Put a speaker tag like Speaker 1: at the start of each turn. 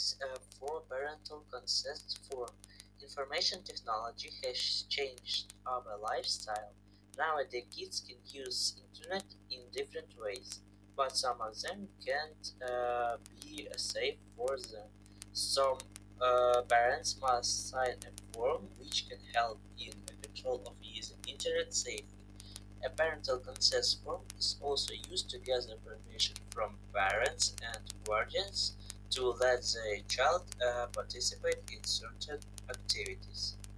Speaker 1: needs for parental consent form. Information technology has changed our lifestyle. Nowadays, kids can use internet in different ways, but some of them can't be safe for them. Some parents must sign a form which can help in the control of using internet safely. A parental consent form is also used to gather permission from parents and guardians to let the child participate in certain activities.